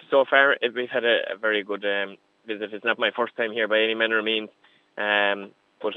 So far, we've had a very good visit. It's not my first time here by any manner of means, but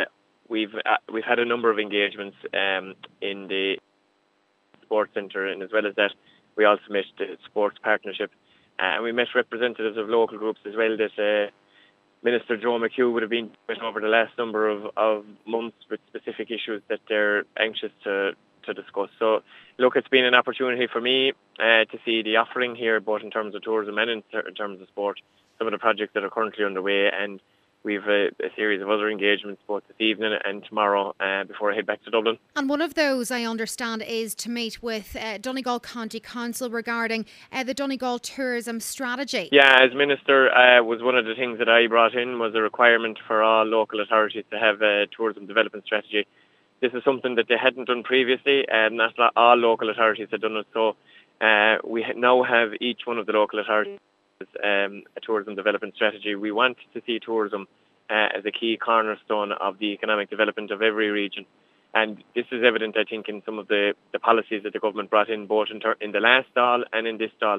we've had a number of engagements in the sports centre, and as well as that, we also met the sports partnership, and we met representatives of local groups as well that Minister Joe McHugh would have been with over the last number of months with specific issues that they're anxious to discuss. So, look, it's been an opportunity for me to see the offering here, both in terms of tourism and in terms of sport, some of the projects that are currently underway, and we've a series of other engagements both this evening and tomorrow before I head back to Dublin. And one of those, I understand, is to meet with Donegal County Council regarding the Donegal tourism strategy. Yeah, as Minister, was one of the things that I brought in was a requirement for all local authorities to have a tourism development strategy. This is something that they hadn't done previously, and not all local authorities had done it. So we now have each one of the local authorities a tourism development strategy. We want to see tourism as a key cornerstone of the economic development of every region. And this is evident, I think, in some of the policies that the government brought in, both in the last Dáil and in this Dáil.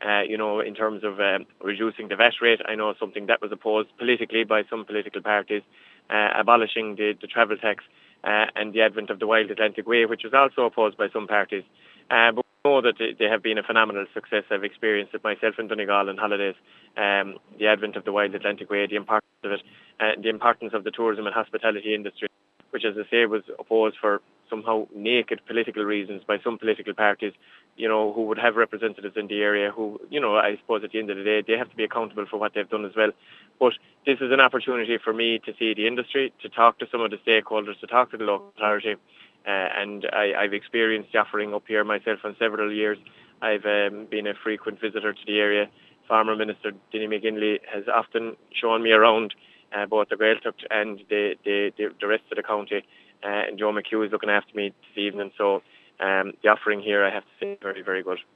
In terms of reducing the VAT rate, I know something that was opposed politically by some political parties, abolishing the travel tax, and the advent of the Wild Atlantic Way, which was also opposed by some parties. But we know that they have been a phenomenal success. I've experienced it myself in Donegal on holidays. The advent of the Wild Atlantic Way, the importance of it, the importance of the tourism and hospitality industry, which, as I say, was opposed for somehow naked political reasons by some political parties, who would have representatives in the area who, I suppose at the end of the day, they have to be accountable for what they've done as well. But this is an opportunity for me to see the industry, to talk to some of the stakeholders, to talk to the local authority. And I've experienced the offering up here myself on several years. I've been a frequent visitor to the area. Former Minister Dinny McGinley has often shown me around both the Gaeltacht and the rest of the county. And Joe McHugh is looking after me this evening. So the offering here, I have to say, very, very good.